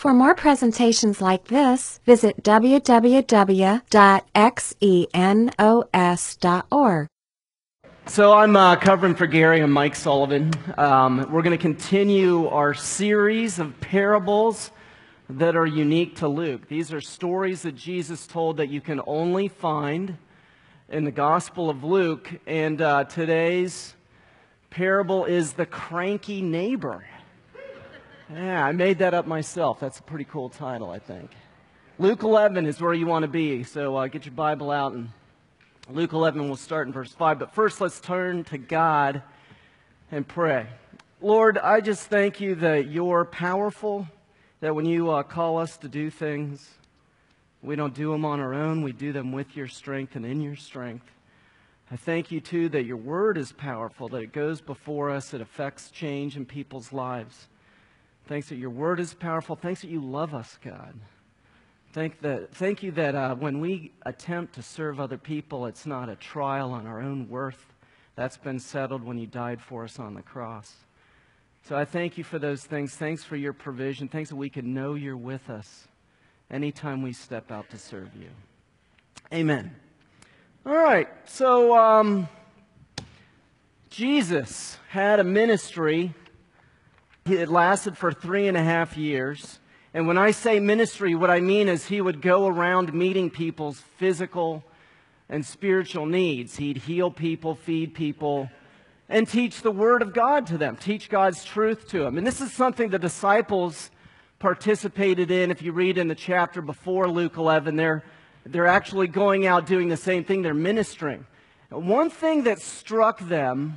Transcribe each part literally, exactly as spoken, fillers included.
For more presentations like this, visit w w w dot xenos dot org. So I'm uh, covering for Gary and Mike Sullivan. Um, we're going to continue our series of parables that are unique to Luke. These are stories that Jesus told that you can only find in the Gospel of Luke. And uh, today's parable is the cranky neighbor. Yeah, I made that up myself. That's a pretty cool title, I think. Luke eleven is where you want to be, so uh, get your Bible out, and Luke eleven will start in verse five. But first, let's turn to God and pray. Lord, I just thank you that you're powerful, that when you uh, call us to do things, we don't do them on our own. We do them with your strength and in your strength. I thank you, too, that your word is powerful, that it goes before us, it affects change in people's lives. Thanks that your word is powerful. Thanks that you love us, God. Thank, that, thank you that uh, when we attempt to serve other people, it's not a trial on our own worth. That's been settled when you died for us on the cross. So I thank you for those things. Thanks for your provision. Thanks that we can know you're with us anytime we step out to serve you. Amen. All right, so um, Jesus had a ministry. It lasted for three and a half years. And when I say ministry, what I mean is he would go around meeting people's physical and spiritual needs. He'd heal people, feed people, and teach the Word of God to them, teach God's truth to them. And this is something the disciples participated in. If you read in the chapter before Luke eleven, they're, they're actually going out doing the same thing. They're ministering. And one thing that struck them,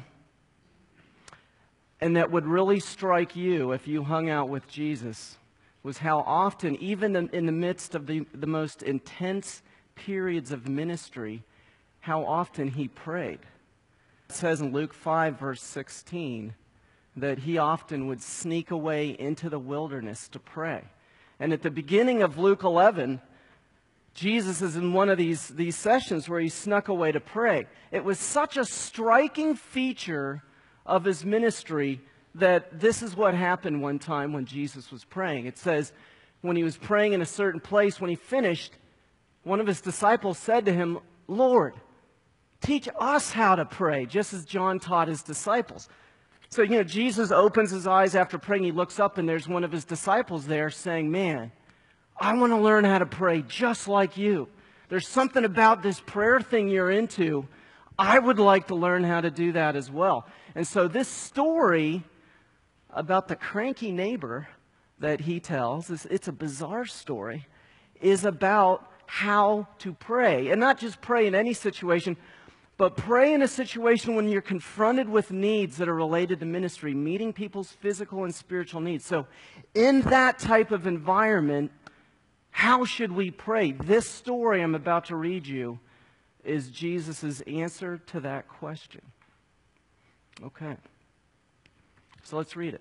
and that would really strike you if you hung out with Jesus, was how often, even in the midst of the, the most intense periods of ministry, how often he prayed. It says in Luke five, verse sixteen, that he often would sneak away into the wilderness to pray. And at the beginning of Luke eleven, Jesus is in one of these, these sessions where he snuck away to pray. It was such a striking feature of his ministry that this is what happened one time when Jesus was praying. It says, when he was praying in a certain place, when he finished, one of his disciples said to him, "Lord, teach us how to pray," just as John taught his disciples. So, you know, Jesus opens his eyes after praying. He looks up, and there's one of his disciples there saying, "Man, I want to learn how to pray just like you. There's something about this prayer thing you're into. I would like to learn how to do that as well." And so this story about the cranky neighbor that he tells, is, it's a bizarre story, is about how to pray. And not just pray in any situation, but pray in a situation when you're confronted with needs that are related to ministry, meeting people's physical and spiritual needs. So in that type of environment, how should we pray? This story I'm about to read you is Jesus' answer to that question. Okay. So let's read it.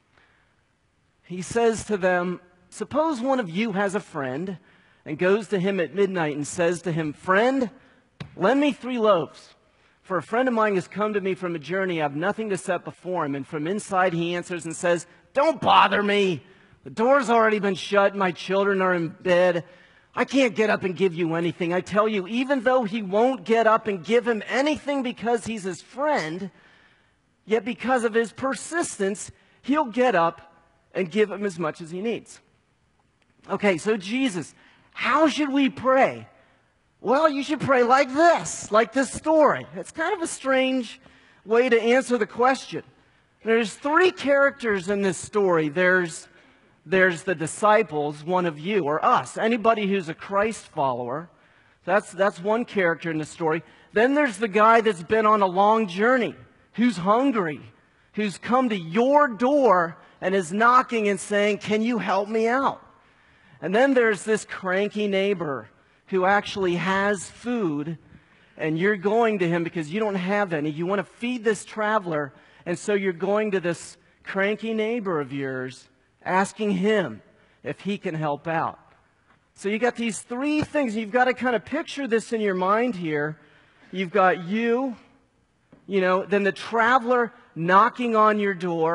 He says to them, "Suppose one of you has a friend and goes to him at midnight and says to him, 'Friend, lend me three loaves. For a friend of mine has come to me from a journey. I have nothing to set before him.' And from inside he answers and says, 'Don't bother me. The door's already been shut. My children are in bed. I can't get up and give you anything.' I tell you, even though he won't get up and give him anything because he's his friend, yet because of his persistence, he'll get up and give him as much as he needs." Okay, so Jesus, how should we pray? Well, you should pray like this, like this story. It's kind of a strange way to answer the question. There's three characters in this story. There's, there's the disciples, one of you, or us, anybody who's a Christ follower. That's, that's one character in the story. Then there's the guy that's been on a long journey, who's hungry, who's come to your door and is knocking and saying, "Can you help me out?" And then there's this cranky neighbor who actually has food, and you're going to him because you don't have any. You want to feed this traveler, and so you're going to this cranky neighbor of yours, asking him if he can help out. So you got these three things. You've got to kind of picture this in your mind here. You've got you, you know, then the traveler knocking on your door,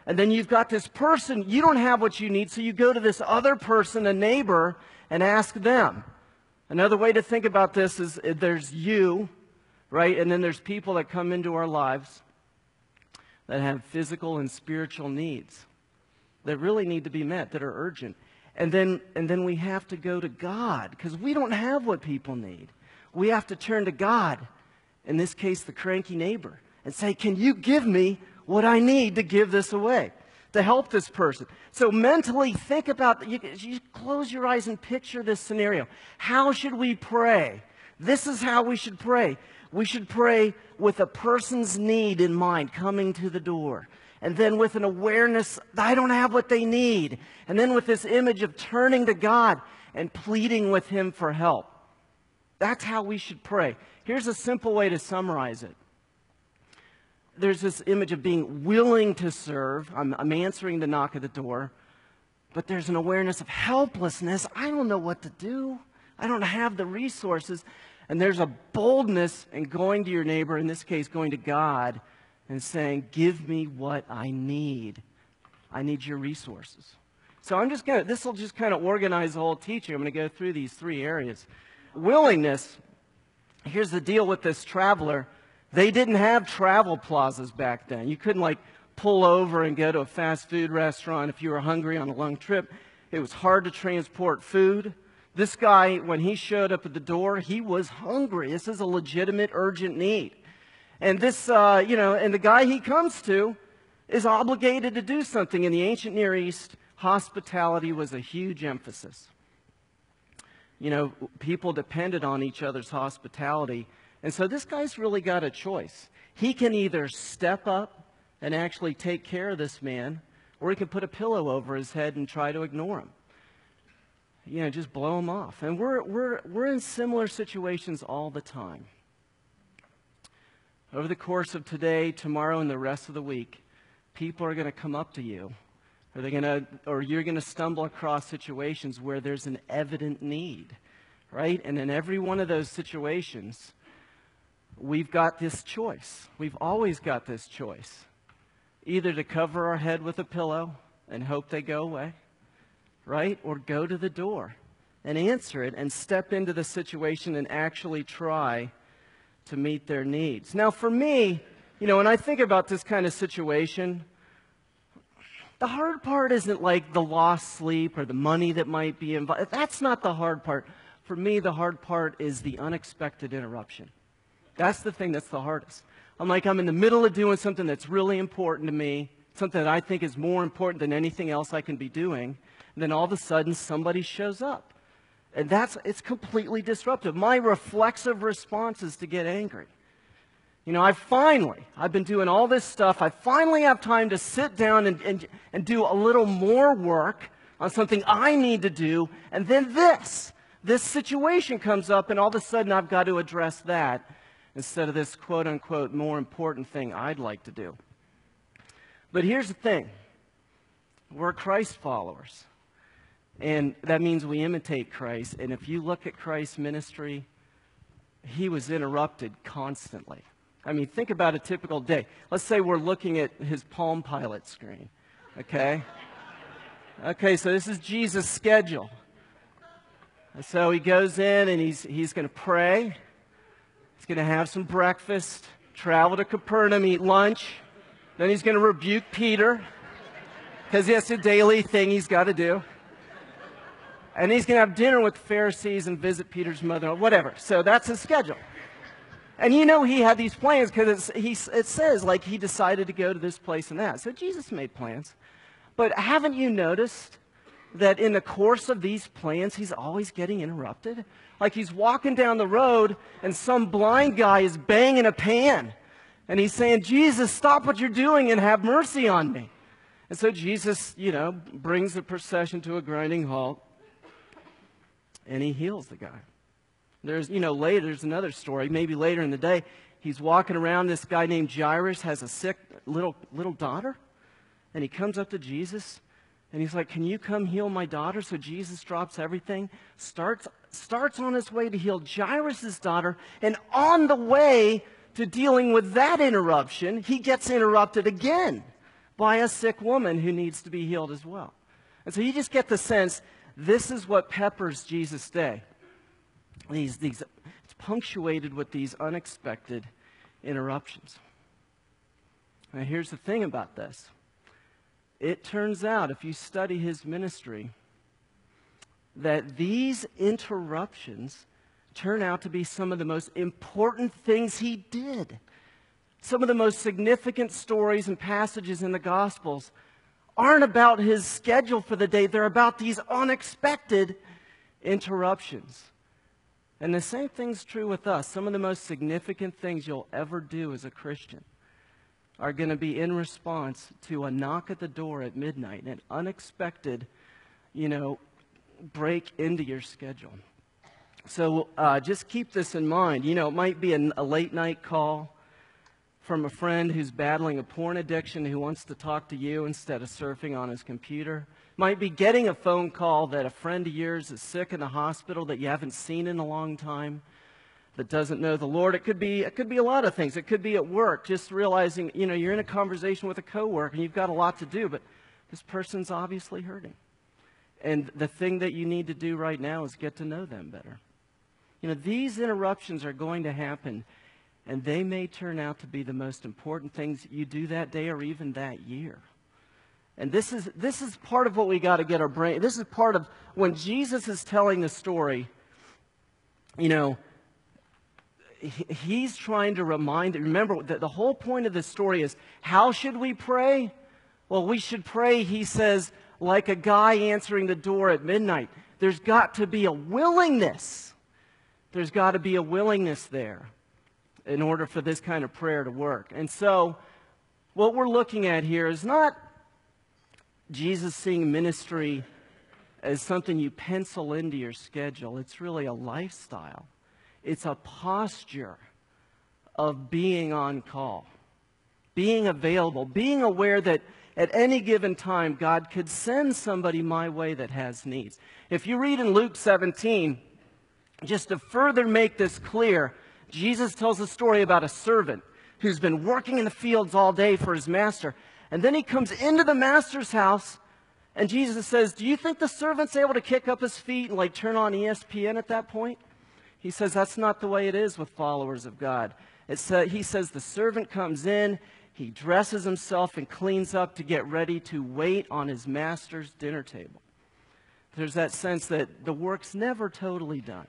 And then you've got this person, you don't have what you need, so you go to this other person, a neighbor, and ask them. Another way to think about this is uh, there's you, right? And then there's people that come into our lives that have physical and spiritual needs that really need to be met, that are urgent. And then, and then we have to go to God, because we don't have what people need. We have to turn to God, in this case, the cranky neighbor, and say, can you give me what I need to give this away, to help this person? So mentally think about, you, you close your eyes and picture this scenario. How should we pray? This is how we should pray. We should pray with a person's need in mind coming to the door. And then with an awareness, I don't have what they need. And then with this image of turning to God and pleading with Him for help. That's how we should pray. Here's a simple way to summarize it. There's this image of being willing to serve. I'm, I'm answering the knock at the door. But there's an awareness of helplessness. I don't know what to do. I don't have the resources. And there's a boldness in going to your neighbor, in this case going to God, and saying, give me what I need. I need your resources. So I'm just going to, this will just kind of organize the whole teaching. I'm going to go through these three areas. Willingness, here's the deal with this traveler. They didn't have travel plazas back then. You couldn't like pull over and go to a fast food restaurant if you were hungry on a long trip. It was hard to transport food. This guy, when he showed up at the door, he was hungry. This is a legitimate, urgent need. And this, uh, you know, and the guy he comes to is obligated to do something. In the ancient Near East, hospitality was a huge emphasis. You know, people depended on each other's hospitality. And so this guy's really got a choice. He can either step up and actually take care of this man, or he can put a pillow over his head and try to ignore him. You know, just blow him off. And we're, we're, we're in similar situations all the time. Over the course of today, tomorrow, and the rest of the week, people are going to come up to you, or they're going to, or you're going to stumble across situations where there's an evident need, right? And in every one of those situations, we've got this choice. We've always got this choice. Either to cover our head with a pillow and hope they go away, right? Or go to the door and answer it and step into the situation and actually try to meet their needs. Now, for me, you know, when I think about this kind of situation, the hard part isn't like the lost sleep or the money that might be involved. That's not the hard part. For me, the hard part is the unexpected interruption. That's the thing that's the hardest. I'm like, I'm in the middle of doing something that's really important to me, something that I think is more important than anything else I can be doing, and then all of a sudden somebody shows up. And that's, it's completely disruptive. My reflexive response is to get angry. You know, I finally, I've been doing all this stuff, I finally have time to sit down and, and, and do a little more work on something I need to do, and then this, this situation comes up, and all of a sudden I've got to address that instead of this quote-unquote more important thing I'd like to do. But here's the thing. We're Christ followers. And that means we imitate Christ. And if you look at Christ's ministry, He was interrupted constantly. I mean, think about a typical day. Let's say we're looking at His Palm Pilot screen. Okay? Okay, so this is Jesus' schedule. And so He goes in and He's, he's going to pray. He's going to have some breakfast, travel to Capernaum, eat lunch. Then He's going to rebuke Peter, because that's a daily thing He's got to do. And He's going to have dinner with the Pharisees and visit Peter's mother, or whatever. So that's His schedule. And you know He had these plans because it says, like, He decided to go to this place and that. So Jesus made plans. But haven't you noticed that in the course of these plans, He's always getting interrupted? Like He's walking down the road and some blind guy is banging a pan. And He's saying, Jesus, stop what you're doing and have mercy on me. And so Jesus, you know, brings the procession to a grinding halt. And He heals the guy. There's, you know, later, there's another story. Maybe later in the day, he's walking around. This guy named Jairus has a sick little little daughter. And he comes up to Jesus. And he's like, can you come heal my daughter? So Jesus drops everything, starts, starts on his way to heal Jairus' daughter. And on the way to dealing with that interruption, he gets interrupted again by a sick woman who needs to be healed as well. And so you just get the sense this is what peppers Jesus' day. These, these, it's punctuated with these unexpected interruptions. Now here's the thing about this. It turns out, if you study his ministry, that these interruptions turn out to be some of the most important things he did. Some of the most significant stories and passages in the Gospels aren't about his schedule for the day. They're about these unexpected interruptions. And the same thing's true with us. Some of the most significant things you'll ever do as a Christian are going to be in response to a knock at the door at midnight, an unexpected, you know, break into your schedule. So uh, just keep this in mind. You know, it might be a, a late night call from a friend who's battling a porn addiction who wants to talk to you instead of surfing on his computer. Might be getting a phone call that a friend of yours is sick in the hospital that you haven't seen in a long time, that doesn't know the Lord. It could be it could be a lot of things. It could be at work, just realizing, you know, you're in a conversation with a coworker and you've got a lot to do, but this person's obviously hurting. And the thing that you need to do right now is get to know them better. You know, these interruptions are going to happen, and they may turn out to be the most important things you do that day or even that year. And this is this is part of what we got to get our brain. This is part of when Jesus is telling the story, you know, he, he's trying to remind, remember that the whole point of this story is, how should we pray? Well, we should pray, he says, like a guy answering the door at midnight. There's got to be a willingness. There's got to be a willingness there in order for this kind of prayer to work. And so what we're looking at here is not Jesus seeing ministry as something you pencil into your schedule. It's really a lifestyle. It's a posture of being on call, being available, being aware that at any given time God could send somebody my way that has needs. If you read in Luke seventeen, just to further make this clear, Jesus tells a story about a servant who's been working in the fields all day for his master. And then he comes into the master's house, and Jesus says, do you think the servant's able to kick up his feet and like turn on E S P N at that point? He says that's not the way it is with followers of God. It's, uh, he says the servant comes in, he dresses himself and cleans up to get ready to wait on his master's dinner table. There's that sense that the work's never totally done.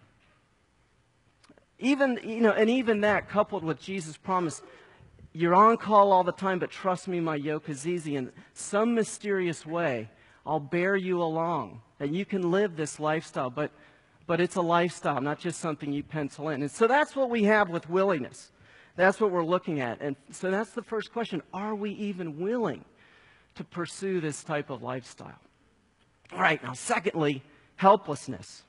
Even, you know, and even that coupled with Jesus' promise, you're on call all the time, but trust me, my yoke is easy. In some mysterious way, I'll bear you along, and you can live this lifestyle, but, but it's a lifestyle, not just something you pencil in. And so that's what we have with willingness. That's what we're looking at. And so that's the first question. Are we even willing to pursue this type of lifestyle? All right, now secondly, helplessness.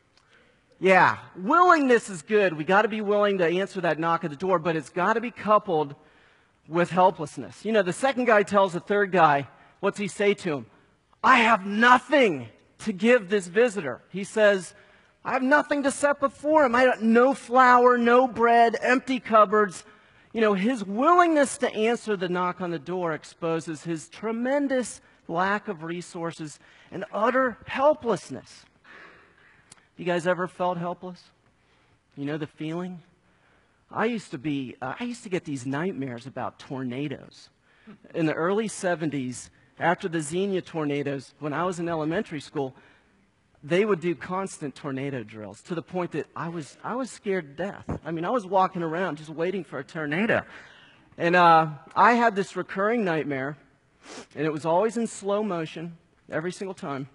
Yeah, willingness is good. We got to be willing to answer that knock at the door, but it's got to be coupled with helplessness. You know, the second guy tells the third guy, what's he say to him? I have nothing to give this visitor. He says, I have nothing to set before him. I have no flour, no bread, empty cupboards. You know, his willingness to answer the knock on the door exposes his tremendous lack of resources and utter helplessness. You guys ever felt helpless? You know the feeling? I used to be, uh, I used to get these nightmares about tornadoes. In the early seventies, after the Xenia tornadoes, when I was in elementary school, they would do constant tornado drills to the point that I was, I was scared to death. I mean, I was walking around just waiting for a tornado. And uh, I had this recurring nightmare, and it was always in slow motion, every single time.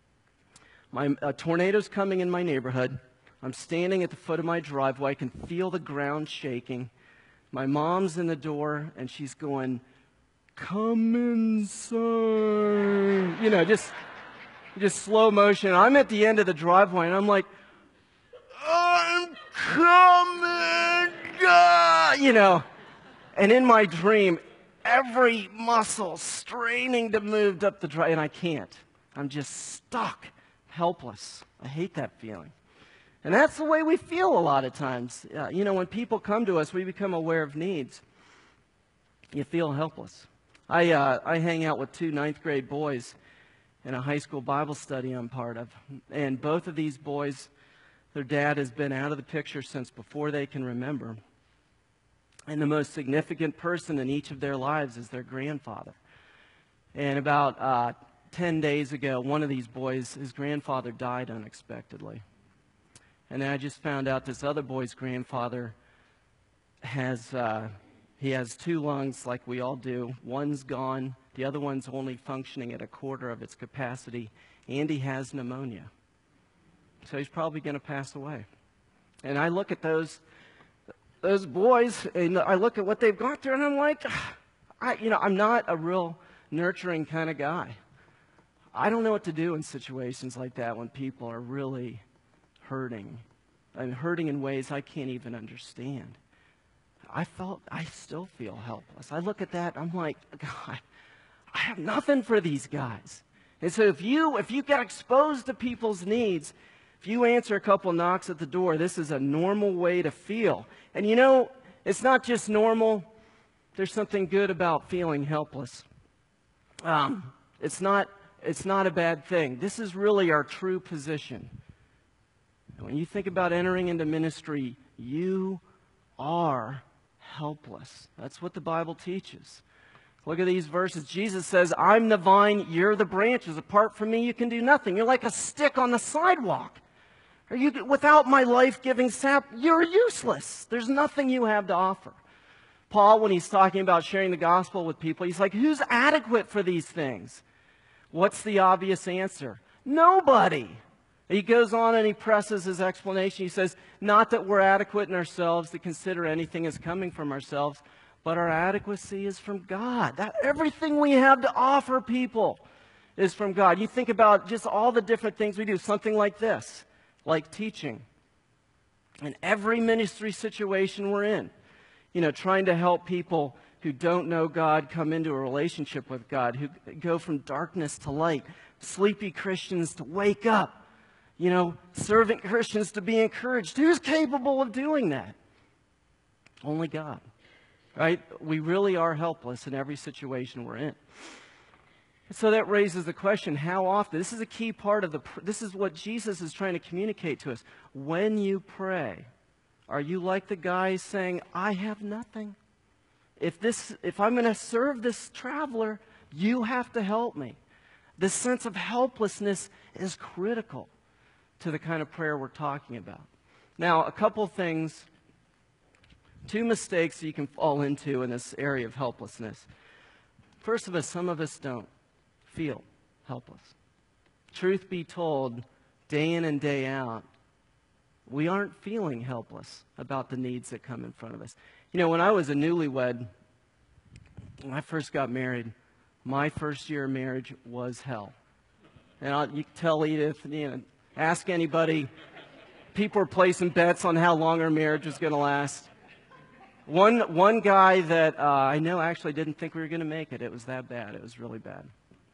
My uh, tornado's coming in my neighborhood. I'm standing at the foot of my driveway. I can feel the ground shaking. My mom's in the door, and she's going, come inside. You know, just, just slow motion. I'm at the end of the driveway, and I'm like, I'm coming, God! You know. And in my dream, every muscle straining to move up the driveway, and I can't. I'm just stuck. Helpless. I hate that feeling. And that's the way we feel a lot of times. Uh, you know, when people come to us, we become aware of needs. You feel helpless. I, uh, I hang out with two ninth grade boys in a high school Bible study I'm part of. And both of these boys, their dad has been out of the picture since before they can remember. And the most significant person in each of their lives is their grandfather. And about uh, ten days ago, one of these boys, his grandfather died unexpectedly. And then I just found out this other boy's grandfather has, uh, he has two lungs like we all do. One's gone. The other one's only functioning at a quarter of its capacity. And he has pneumonia. So he's probably going to pass away. And I look at those those boys, and I look at what they've gone through, and I'm like, I, you know, I'm not a real nurturing kind of guy. I don't know what to do in situations like that when people are really hurting. I'm hurting in ways I can't even understand. I felt, I still feel helpless. I look at that, I'm like, God, I have nothing for these guys. And so if you, if you get exposed to people's needs, if you answer a couple knocks at the door, this is a normal way to feel. And you know, it's not just normal. There's something good about feeling helpless. Um, it's not, it's not a bad thing. This is really our true position. When you think about entering into ministry, you are helpless. That's what the Bible teaches. Look at these verses. Jesus says, I'm the vine, you're the branches. Apart from me, you can do nothing. You're like a stick on the sidewalk. Are you, without my life-giving sap, you're useless. There's nothing you have to offer. Paul, when he's talking about sharing the gospel with people, he's like, who's adequate for these things? What's the obvious answer? Nobody. He goes on and he presses his explanation. He says, not that we're adequate in ourselves to consider anything as coming from ourselves, but our adequacy is from God. That everything we have to offer people is from God. You think about just all the different things we do, something like this, like teaching. In every ministry situation we're in, you know, trying to help people who don't know God come into a relationship with God, who go from darkness to light, sleepy Christians to wake up, you know, servant Christians to be encouraged. Who's capable of doing that? Only God. Right? We really are helpless in every situation we're in. So that raises the question, how often? This is a key part of the, this is what Jesus is trying to communicate to us. When you pray, are you like the guy saying, I have nothing? If this, if I'm going to serve this traveler, you have to help me. This sense of helplessness is critical to the kind of prayer we're talking about. Now, a couple things. Two mistakes you can fall into in this area of helplessness. First of all, some of us don't feel helpless. Truth be told, day in and day out, we aren't feeling helpless about the needs that come in front of us. You know, when I was a newlywed, when I first got married, my first year of marriage was hell. And I'll, you can tell Edith, you know, ask anybody, people were placing bets on how long our marriage was going to last. One, one guy that uh, I know actually didn't think we were going to make it. It was that bad. It was really bad.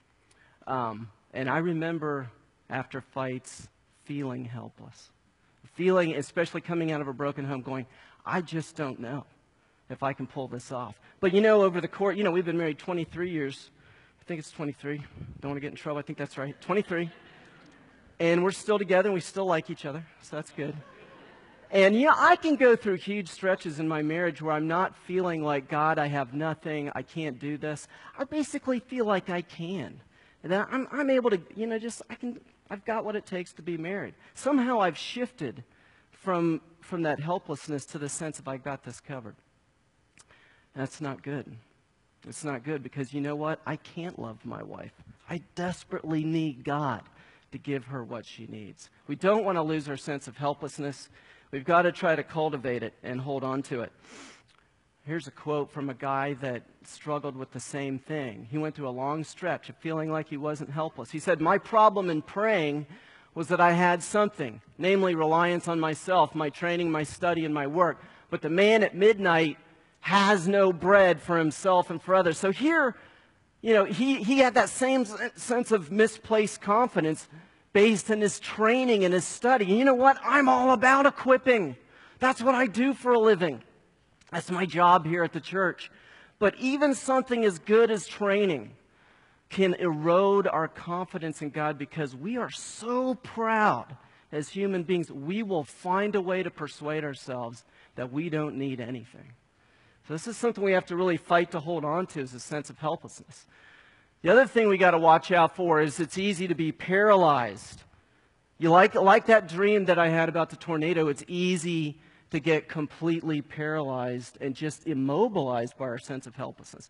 Um, and I remember after fights feeling helpless. Feeling, especially coming out of a broken home, going, I just don't know if I can pull this off. But you know, over the course, you know, we've been married twenty-three years. I think it's twenty-three. Don't want to get in trouble. I think that's right. twenty-three. And we're still together and we still like each other. So that's good. And yeah, I can go through huge stretches in my marriage where I'm not feeling like, God, I have nothing, I can't do this. I basically feel like I can. And that I'm, I'm able to, you know, just, I can, I've got what it takes to be married. Somehow I've shifted from, from that helplessness to the sense of I got this covered. That's not good. It's not good because you know what? I can't love my wife. I desperately need God to give her what she needs. We don't want to lose our sense of helplessness. We've got to try to cultivate it and hold on to it. Here's a quote from a guy that struggled with the same thing. He went through a long stretch of feeling like he wasn't helpless. He said, my problem in praying was that I had something, namely reliance on myself, my training, my study, and my work. But the man at midnight has no bread for himself and for others. So here, you know, he, he had that same sense of misplaced confidence based in his training and his study. And you know what? I'm all about equipping. That's what I do for a living. That's my job here at the church. But even something as good as training can erode our confidence in God because we are so proud as human beings, we will find a way to persuade ourselves that we don't need anything. So this is something we have to really fight to hold on to, is a sense of helplessness. The other thing we got to watch out for is it's easy to be paralyzed. You like, like that dream that I had about the tornado, it's easy to get completely paralyzed and just immobilized by our sense of helplessness.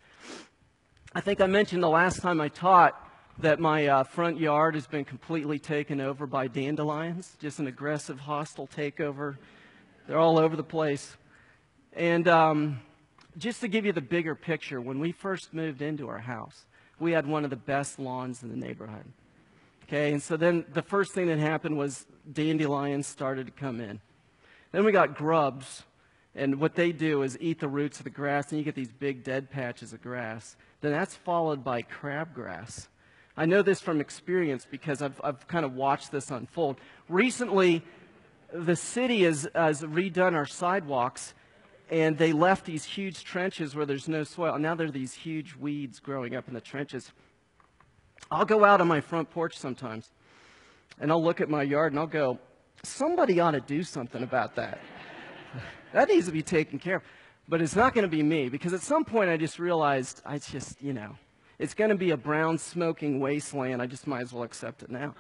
I think I mentioned the last time I taught that my uh, front yard has been completely taken over by dandelions, just an aggressive, hostile takeover. They're all over the place. And um, just to give you the bigger picture, when we first moved into our house, we had one of the best lawns in the neighborhood. Okay, and so then the first thing that happened was dandelions started to come in. Then we got grubs, and what they do is eat the roots of the grass, and you get these big dead patches of grass. Then that's followed by crabgrass. I know this from experience because I've, I've kind of watched this unfold. Recently, the city has, has redone our sidewalks, and they left these huge trenches where there's no soil. And now there are these huge weeds growing up in the trenches. I'll go out on my front porch sometimes, and I'll look at my yard, and I'll go, somebody ought to do something about that. That needs to be taken care of. But it's not going to be me, because at some point I just realized, I just, you know, it's going to be a brown smoking wasteland. I just might as well accept it now.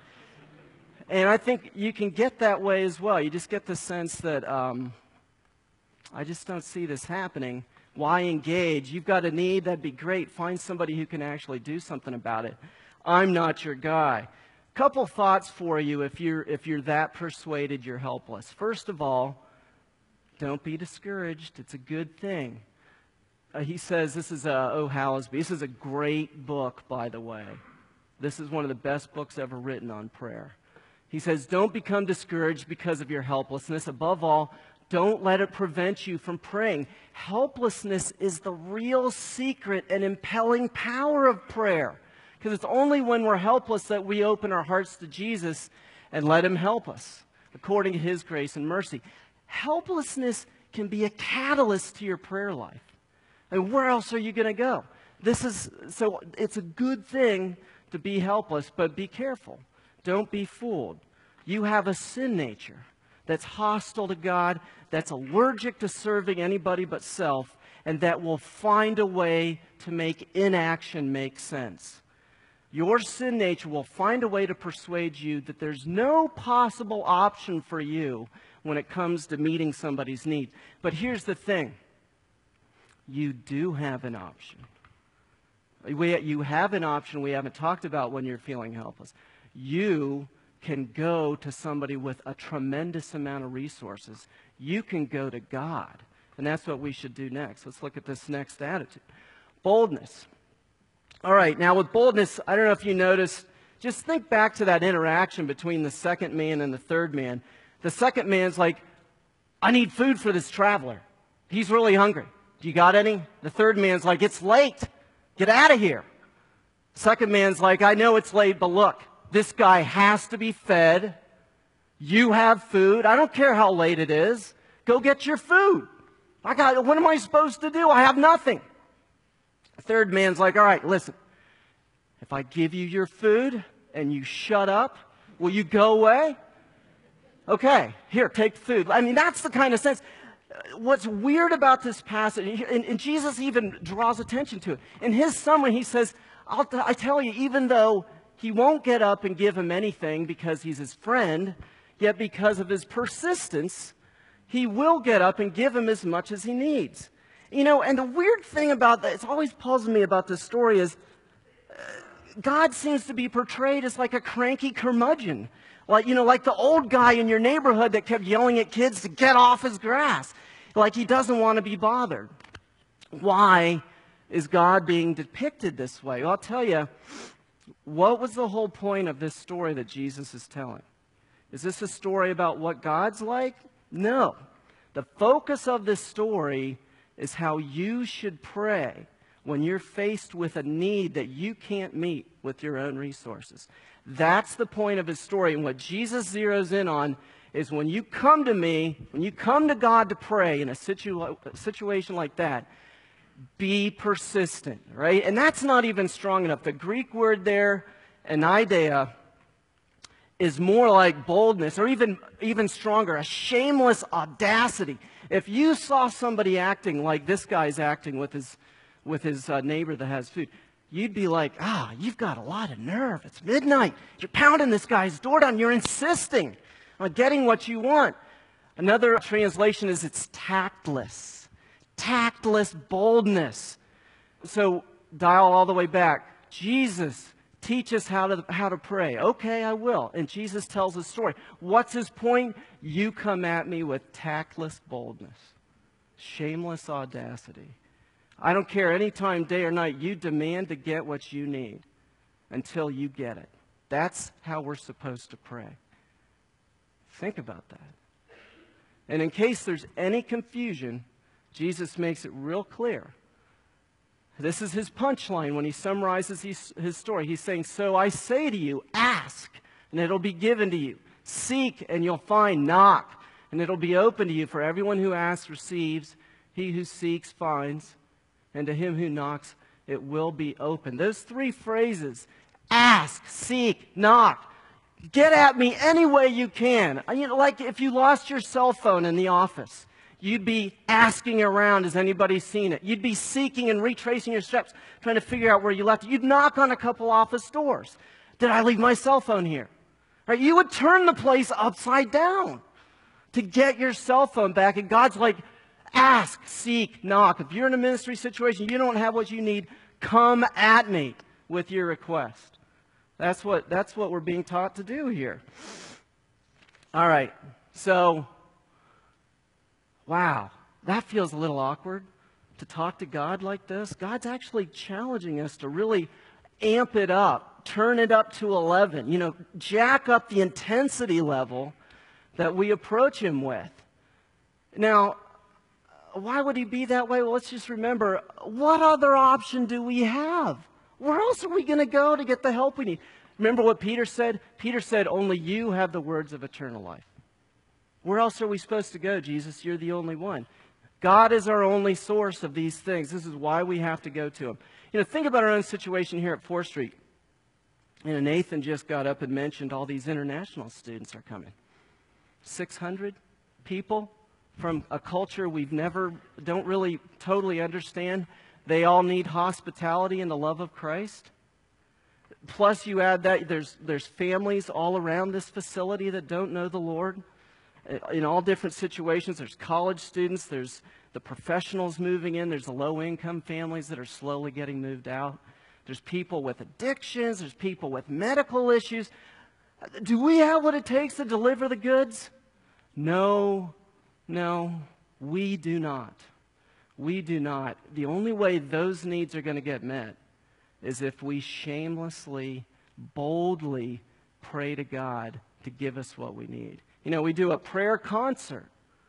And I think you can get that way as well. You just get the sense that um, I just don't see this happening. Why engage? You've got a need, that'd be great. Find somebody who can actually do something about it. I'm not your guy. Couple thoughts for you if you're, if you're that persuaded you're helpless. First of all, don't be discouraged. It's a good thing. Uh, he says, this is uh, O. Hallesby. This is a great book, by the way. This is one of the best books ever written on prayer. He says, don't become discouraged because of your helplessness. Above all, don't let it prevent you from praying. Helplessness is the real secret and impelling power of prayer. Because it's only when we're helpless that we open our hearts to Jesus and let Him help us according to His grace and mercy. Helplessness can be a catalyst to your prayer life. And where else are you going to go? This is, so it's a good thing to be helpless, but be careful. Don't be fooled. You have a sin nature that's hostile to God, that's allergic to serving anybody but self, and that will find a way to make inaction make sense. Your sin nature will find a way to persuade you that there's no possible option for you when it comes to meeting somebody's need. But here's the thing. You do have an option. We, you have an option we haven't talked about when you're feeling helpless. You can go to somebody with a tremendous amount of resources. You can go to God. And that's what we should do next. Let's look at this next attitude. Boldness. All right, now with boldness, I don't know if you noticed, just think back to that interaction between the second man and the third man. The second man's like, I need food for this traveler. He's really hungry. Do you got any? The third man's like, it's late. Get out of here. Second man's like, I know it's late, but look, this guy has to be fed. You have food. I don't care how late it is. Go get your food. I got, what am I supposed to do? I have nothing. The third man's like, all right, listen. If I give you your food and you shut up, will you go away? Okay, here, take the food. I mean, that's the kind of sense. What's weird about this passage, and, and Jesus even draws attention to it. In his summary, he says, I'll t- I tell you, even though he won't get up and give him anything because he's his friend, yet because of his persistence, he will get up and give him as much as he needs. You know, and the weird thing about that, it's always puzzled me about this story is, uh, God seems to be portrayed as like a cranky curmudgeon. Like, you know, like the old guy in your neighborhood that kept yelling at kids to get off his grass. Like he doesn't want to be bothered. Why is God being depicted this way? Well, I'll tell you, what was the whole point of this story that Jesus is telling? Is this a story about what God's like? No. The focus of this story is how you should pray when you're faced with a need that you can't meet with your own resources. That's the point of his story. And what Jesus zeroes in on is when you come to me, when you come to God to pray in a situa- situation like that, Be persistent, right? And that's not even strong enough. The Greek word there, anideia, is more like boldness, or even, even stronger, a shameless audacity. If you saw somebody acting like this guy's acting with his, with his uh, neighbor that has food, you'd be like, ah, you've got a lot of nerve. It's midnight. You're pounding this guy's door down. You're insisting on getting what you want. Another translation is it's tactless. Tactless boldness. So dial all the way back. Jesus, teach us how to, how to pray. Okay, I will. And Jesus tells a story. What's his point? You come at me with tactless boldness. Shameless audacity. I don't care any time, day or night, you demand to get what you need until you get it. That's how we're supposed to pray. Think about that. And in case there's any confusion, Jesus makes it real clear. This is his punchline when he summarizes his, his story. He's saying, so I say to you, ask, and it'll be given to you. Seek, and you'll find. Knock, and it'll be open to you. For everyone who asks receives. He who seeks finds. And to him who knocks, it will be open. Those three phrases, ask, seek, knock, get at me any way you can. You know, like if you lost your cell phone in the office, you'd be asking around, has anybody seen it? You'd be seeking and retracing your steps, trying to figure out where you left it. You'd knock on a couple office doors. Did I leave my cell phone here? Right? You would turn the place upside down to get your cell phone back. And God's like, ask, seek, knock. If you're in a ministry situation, you don't have what you need, come at me with your request. That's what, that's what we're being taught to do here. All right, so, wow, that feels a little awkward to talk to God like this. God's actually challenging us to really amp it up, turn it up to eleven, you know, jack up the intensity level that we approach him with. Now, why would he be that way? Well, let's just remember, what other option do we have? Where else are we going to go to get the help we need? Remember what Peter said? Peter said, only you have the words of eternal life. Where else are we supposed to go, Jesus? You're the only one. God is our only source of these things. This is why we have to go to him. You know, think about our own situation here at fourth Street. You know, Nathan just got up and mentioned all these international students are coming. six hundred people from a culture we've never, don't really totally understand. They all need hospitality and the love of Christ. Plus you add that there's, there's families all around this facility that don't know the Lord in all different situations. There's college students, there's the professionals moving in, there's the low-income families that are slowly getting moved out. There's people with addictions, there's people with medical issues. Do we have what it takes to deliver the goods? No. No, we do not. We do not. The only way those needs are going to get met is if we shamelessly, boldly pray to God to give us what we need. You know, we do a prayer concert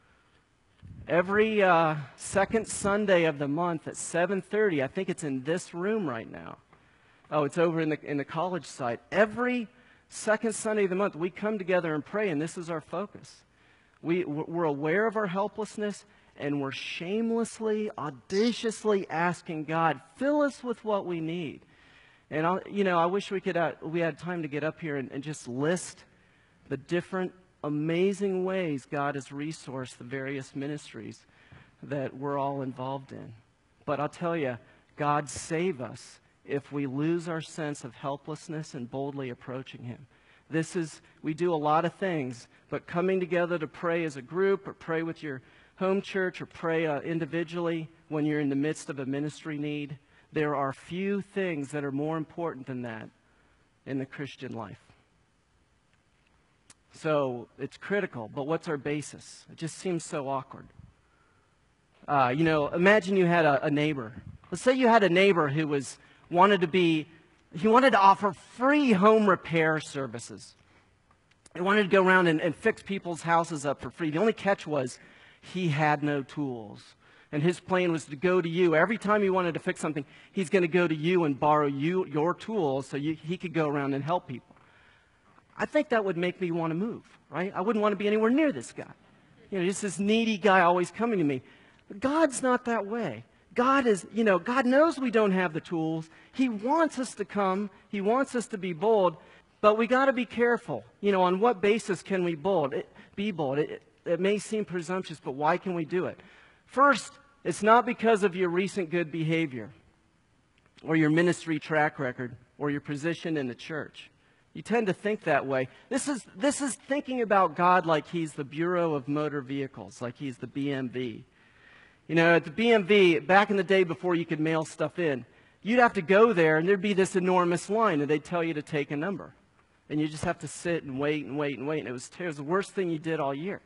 every uh, second Sunday of the month at seven thirty. I think it's in this room right now. Oh, it's over in the, in the college site. Every second Sunday of the month, we come together and pray, and this is our focus. We, we're aware of our helplessness, and we're shamelessly, audaciously asking God, fill us with what we need. And, I'll, you know, I wish we could uh, we had time to get up here and, and just list the different amazing ways God has resourced the various ministries that we're all involved in. But I'll tell you, God save us if we lose our sense of helplessness and boldly approaching him. This is, we do a lot of things, but coming together to pray as a group or pray with your home church or pray uh, individually when you're in the midst of a ministry need, there are few things that are more important than that in the Christian life. So it's critical, but what's our basis? It just seems so awkward. Uh, you know, imagine you had a, a neighbor. Let's say you had a neighbor who was wanted to be He wanted to offer free home repair services. He wanted to go around and, and fix people's houses up for free. The only catch was he had no tools. And his plan was to go to you. Every time he wanted to fix something, he's going to go to you and borrow you your tools so you, he could go around and help people. I think that would make me want to move, right? I wouldn't want to be anywhere near this guy. You know, just this needy guy always coming to me. But God's not that way. God is, you know, God knows we don't have the tools. He wants us to come. He wants us to be bold. But we got to be careful. You know, on what basis can we bold? It, be bold? It, it may seem presumptuous, but why can we do it? First, it's not because of your recent good behavior or your ministry track record or your position in the church. You tend to think that way. This is, this is thinking about God like He's the Bureau of Motor Vehicles, like He's the B M V. You know, at the B M V, back in the day before you could mail stuff in, you'd have to go there and there'd be this enormous line and they'd tell you to take a number. And you just have to sit and wait and wait and wait. And it was, it was the worst thing you did all year.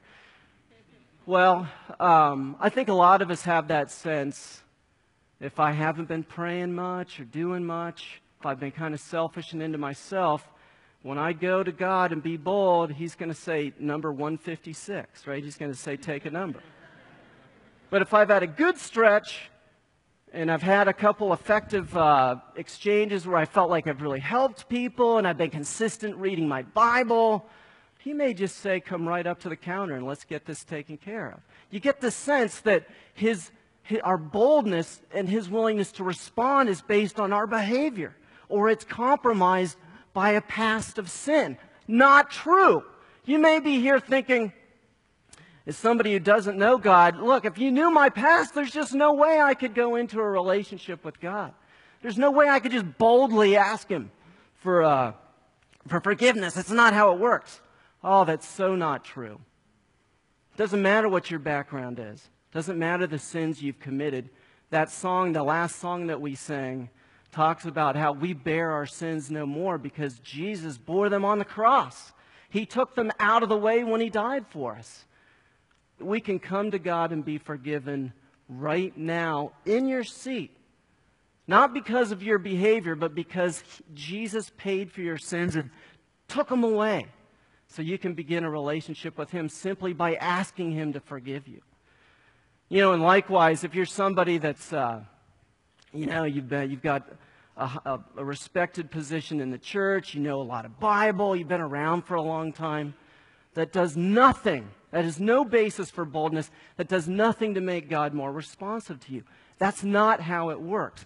Well, um, I think a lot of us have that sense. If I haven't been praying much or doing much, if I've been kind of selfish and into myself, when I go to God and be bold, He's going to say number one fifty-six, right? He's going to say take a number. But if I've had a good stretch and I've had a couple effective uh, exchanges where I felt like I've really helped people and I've been consistent reading my Bible, He may just say, come right up to the counter and let's get this taken care of. You get the sense that his, his, our boldness and His willingness to respond is based on our behavior, or it's compromised by a past of sin. Not true. You may be here thinking, as somebody who doesn't know God, look, if you knew my past, there's just no way I could go into a relationship with God. There's no way I could just boldly ask Him for, uh, for forgiveness. It's not how it works. Oh, that's so not true. It doesn't matter what your background is. It doesn't matter the sins you've committed. That song, the last song that we sang, talks about how we bear our sins no more because Jesus bore them on the cross. He took them out of the way when He died for us. We can come to God and be forgiven right now in your seat. Not because of your behavior, but because Jesus paid for your sins and took them away. So you can begin a relationship with Him simply by asking Him to forgive you. You know, and likewise, if you're somebody that's, uh, you know, you've, been, you've got a, a, a respected position in the church, you know a lot of Bible, you've been around for a long time, that does nothing, that has no basis for boldness, that does nothing to make God more responsive to you. That's not how it works.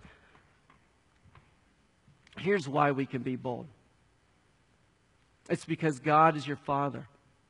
Here's why we can be bold. It's because God is your Father,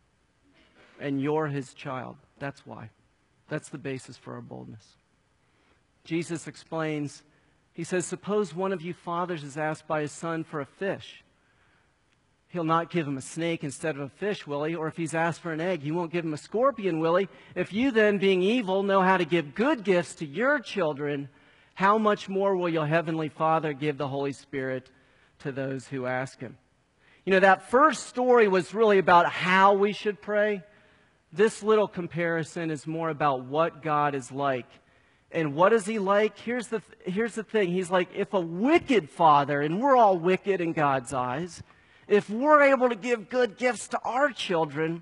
and you're His child. That's why. That's the basis for our boldness. Jesus explains, He says, suppose one of you fathers is asked by his son for a fish. He'll not give him a snake instead of a fish, will he? Or if he's asked for an egg, he won't give him a scorpion, will he? If you then, being evil, know how to give good gifts to your children, how much more will your heavenly Father give the Holy Spirit to those who ask Him? You know, that first story was really about how we should pray. This little comparison is more about what God is like. And what is He like? Here's the, th- here's the thing. He's like, if a wicked father, and we're all wicked in God's eyes, if we're able to give good gifts to our children,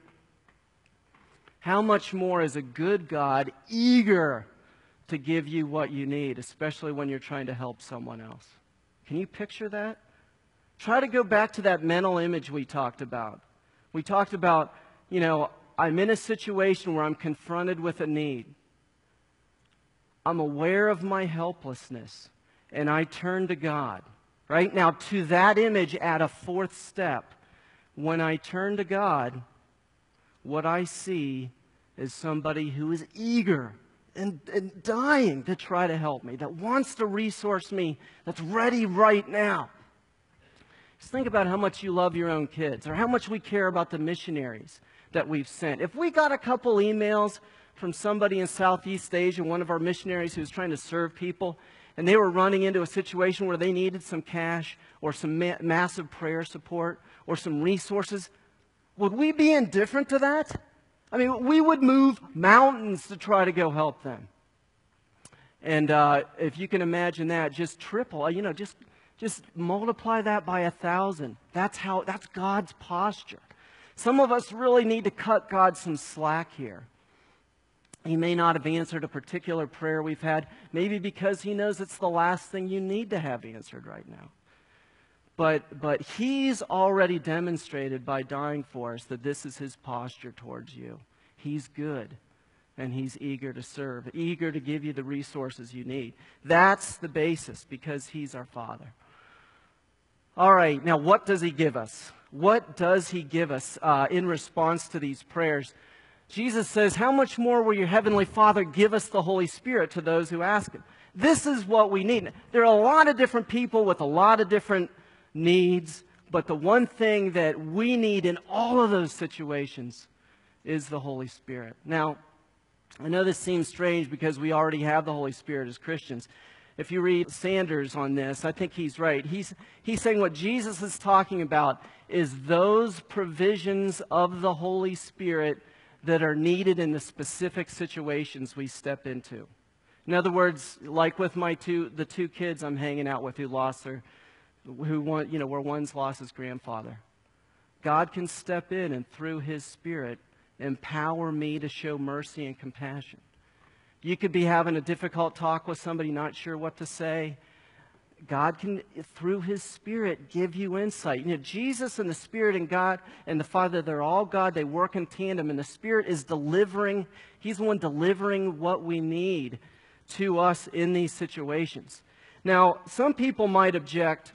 how much more is a good God eager to give you what you need, especially when you're trying to help someone else? Can you picture that? Try to go back to that mental image we talked about. We talked about, you know, I'm in a situation where I'm confronted with a need. I'm aware of my helplessness, and I turn to God. Right? Now, to that image, add a fourth step. When I turn to God, what I see is somebody who is eager and, and dying to try to help me, that wants to resource me, that's ready right now. Just think about how much you love your own kids, or how much we care about the missionaries that we've sent. If we got a couple emails from somebody in Southeast Asia, one of our missionaries who was trying to serve people, and they were running into a situation where they needed some cash or some ma- massive prayer support or some resources, would we be indifferent to that? I mean, we would move mountains to try to go help them. And uh, if you can imagine that, just triple, you know, just just multiply that by a thousand. That's how, that's God's posture. Some of us really need to cut God some slack here. He may not have answered a particular prayer we've had, maybe because He knows it's the last thing you need to have answered right now. But, but He's already demonstrated by dying for us that this is His posture towards you. He's good. and he's eager to serve, eager to give you the resources you need. That's the basis, because he's our Father. All right, now what does he give us? What does he give us uh, in response to these prayers? Jesus says, how much more will your heavenly Father give us the Holy Spirit to those who ask him? This is what we need. There are a lot of different people with a lot of different needs, but the one thing that we need in all of those situations is the Holy Spirit. Now, I know this seems strange because we already have the Holy Spirit as Christians. If you read Sanders on this, I think he's right. He's, he's saying what Jesus is talking about is those provisions of the Holy Spirit that are needed in the specific situations we step into. In other words, like with my two, the two kids I'm hanging out with who lost their, who want, you know, where one's lost his grandfather. God can step in and through his Spirit empower me to show mercy and compassion. You could be having a difficult talk with somebody, not sure what to say. God can, through his Spirit, give you insight. You know, Jesus and the Spirit and God and the Father, they're all God. They work in tandem, and the Spirit is delivering. He's the one delivering what we need to us in these situations. Now, some people might object,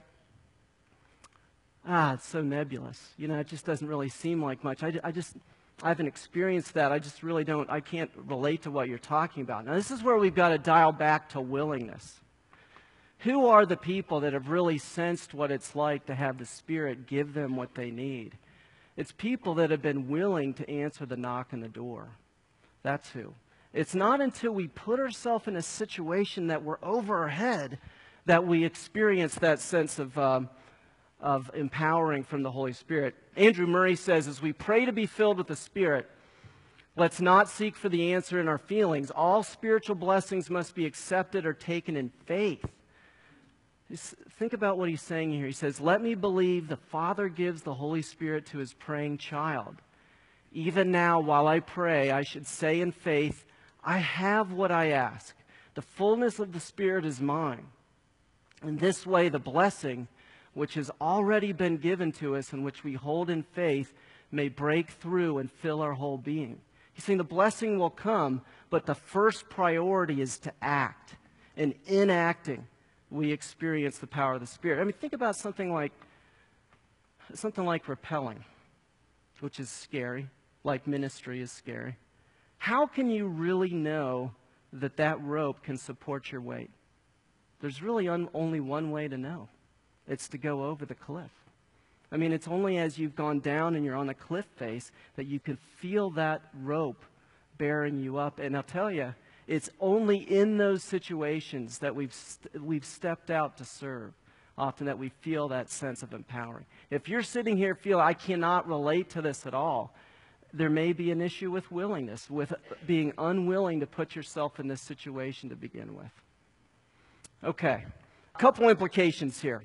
ah, it's so nebulous. You know, it just doesn't really seem like much. I, I just, I haven't experienced that. I just really don't, I can't relate to what you're talking about. Now, this is where we've got to dial back to willingness. Who are the people that have really sensed what it's like to have the Spirit give them what they need? It's people that have been willing to answer the knock on the door. That's who. It's not until we put ourselves in a situation that we're over our head that we experience that sense of, um, of empowering from the Holy Spirit. Andrew Murray says, as we pray to be filled with the Spirit, let's not seek for the answer in our feelings. All spiritual blessings must be accepted or taken in faith. Think about what he's saying here. He says, let me believe the Father gives the Holy Spirit to his praying child. Even now, while I pray, I should say in faith, I have what I ask. The fullness of the Spirit is mine. In this way, the blessing, which has already been given to us and which we hold in faith, may break through and fill our whole being. He's saying the blessing will come, but the first priority is to act. And in acting, we experience the power of the Spirit. I mean, think about something like something like rappelling, which is scary, like ministry is scary. How can you really know that that rope can support your weight? There's really un- only one way to know. It's to go over the cliff. I mean, it's only as you've gone down and you're on the cliff face that you can feel that rope bearing you up. And I'll tell you, it's only in those situations that we've st- we've stepped out to serve, often that we feel that sense of empowering. If you're sitting here feeling, I cannot relate to this at all, there may be an issue with willingness, with being unwilling to put yourself in this situation to begin with. Okay, a couple implications here.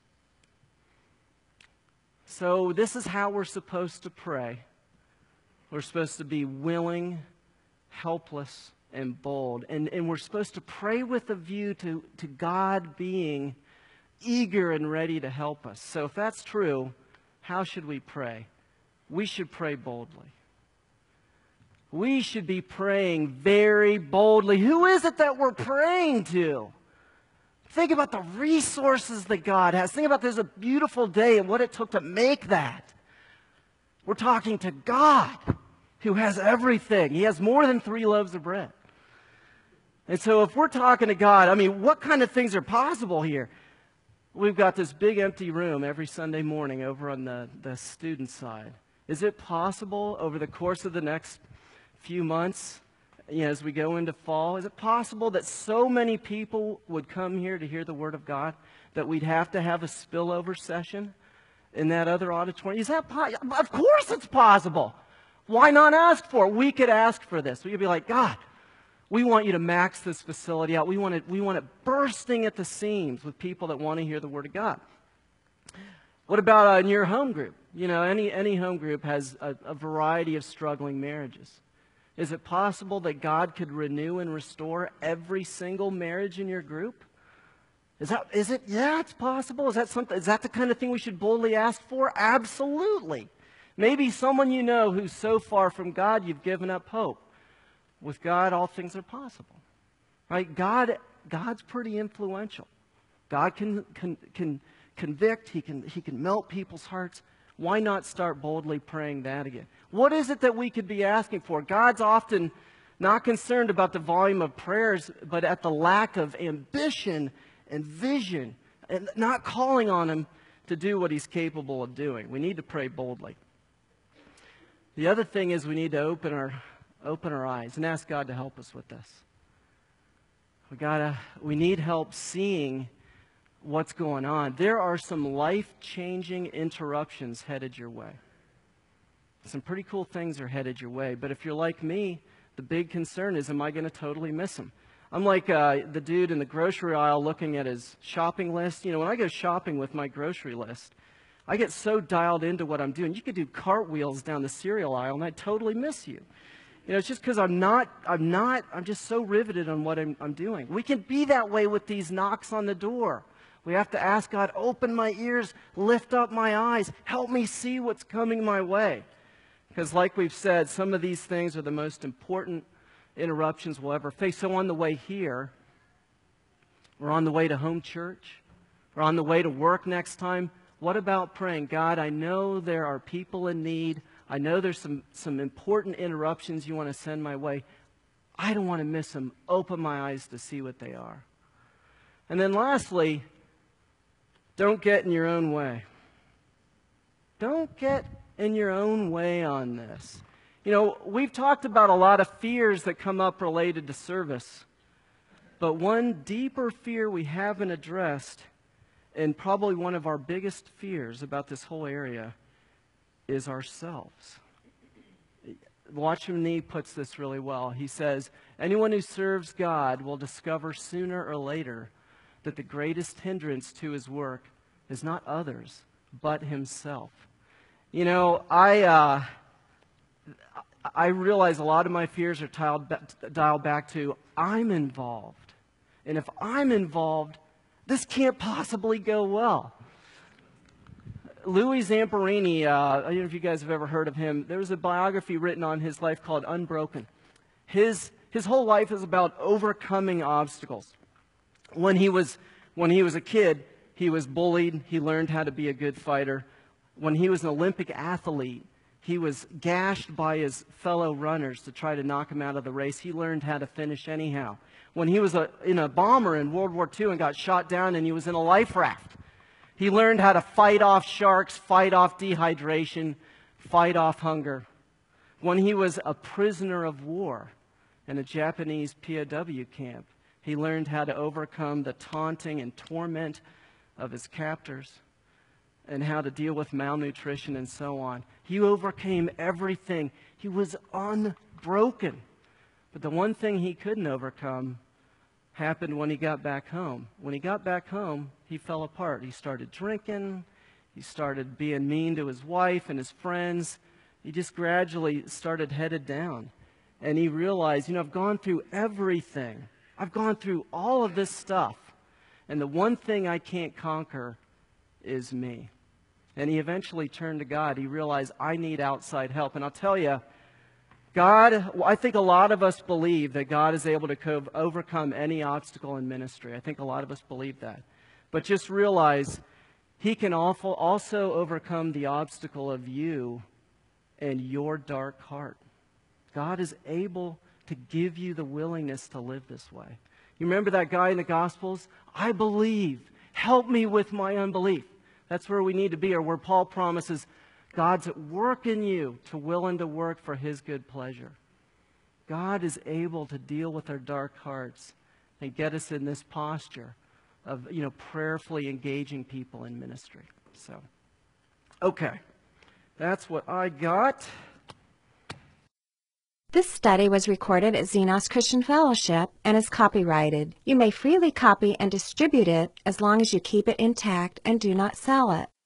So this is how we're supposed to pray. We're supposed to be willing, helpless, and bold. And, and we're supposed to pray with a view to, to God being eager and ready to help us. So if that's true, how should we pray? We should pray boldly. We should be praying very boldly. Who is it that we're praying to? Think about the resources that God has. Think about there's a beautiful day and what it took to make that. We're talking to God, who has everything. He has more than three loaves of bread. And so if we're talking to God, I mean, what kind of things are possible here? We've got this big empty room every Sunday morning over on the, the student side. Is it possible over the course of the next few months, you know, as we go into fall, is it possible that so many people would come here to hear the Word of God that we'd have to have a spillover session in that other auditorium? Is that possible? Of course it's possible. Why not ask for it? We could ask for this. We could be like, God, we want you to max this facility out. We want it, we want it bursting at the seams with people that want to hear the Word of God. What about uh, in your home group? You know, any, any home group has a, a variety of struggling marriages. Is it possible that God could renew and restore every single marriage in your group? Is that, is it? Yeah, it's possible. Is that something, is that the kind of thing we should boldly ask for? Absolutely. Maybe someone you know who's so far from God, you've given up hope. With God, all things are possible. Right? God, God's pretty influential. God can, can, can convict. He can, he can melt people's hearts. Why not start boldly praying that again? What is it that we could be asking for? God's often not concerned about the volume of prayers, but at the lack of ambition and vision, and not calling on Him to do what He's capable of doing. We need to pray boldly. The other thing is we need to open our open our eyes and ask God to help us with this. We gotta we need help seeing what's going on. There are some life-changing interruptions headed your way. Some pretty cool things are headed your way, but if you're like me, the big concern is, am I going to totally miss them? I'm like uh, the dude in the grocery aisle looking at his shopping list. You know, when I go shopping with my grocery list, I get so dialed into what I'm doing. You could do cartwheels down the cereal aisle, and I'd totally miss you. You know, it's just because I'm not, I'm not, I'm just so riveted on what I'm, I'm doing. We can be that way with these knocks on the door. We have to ask God, open my ears, lift up my eyes, help me see what's coming my way. Because like we've said, some of these things are the most important interruptions we'll ever face. So on the way here, we're on the way to home church, we're on the way to work next time. What about praying, God, I know there are people in need. I know there's some, some important interruptions you want to send my way. I don't want to miss them. Open my eyes to see what they are. And then lastly, don't get in your own way. Don't get in your own way on this. You know, we've talked about a lot of fears that come up related to service. But one deeper fear we haven't addressed, and probably one of our biggest fears about this whole area, is ourselves. Watchman Nee puts this really well. He says, anyone who serves God will discover sooner or later that the greatest hindrance to his work is not others, but himself. You know, I uh, I realize a lot of my fears are dialed, dialed back to, I'm involved. And if I'm involved, this can't possibly go well. Louis Zamperini, uh, I don't know if you guys have ever heard of him. There was a biography written on his life called Unbroken. His, his whole life is about overcoming obstacles. When he was, when he was a kid, he was bullied. He learned how to be a good fighter. When he was an Olympic athlete, he was gashed by his fellow runners to try to knock him out of the race. He learned how to finish anyhow. When he was a, in a bomber in World War Two and got shot down and he was in a life raft, he learned how to fight off sharks, fight off dehydration, fight off hunger. When he was a prisoner of war in a Japanese P O W camp, he learned how to overcome the taunting and torment of his captors and how to deal with malnutrition and so on. He overcame everything. He was unbroken. But the one thing he couldn't overcome happened when he got back home. When he got back home, he fell apart. He started drinking. He started being mean to his wife and his friends. He just gradually started headed down. And he realized, you know, I've gone through everything. I've gone through all of this stuff. And the one thing I can't conquer is me. And he eventually turned to God. He realized, I need outside help. And I'll tell you, God, I think a lot of us believe that God is able to co- overcome any obstacle in ministry. I think a lot of us believe that. But just realize, He can also overcome the obstacle of you and your dark heart. God is able to give you the willingness to live this way. You remember that guy in the Gospels? I believe. Help me with my unbelief. That's where we need to be, or where Paul promises God's at work in you to will and to work for His good pleasure. God is able to deal with our dark hearts and get us in this posture of, you know, prayerfully engaging people in ministry. So, okay. That's what I got. This study was recorded at Xenos Christian Fellowship and is copyrighted. You may freely copy and distribute it as long as you keep it intact and do not sell it.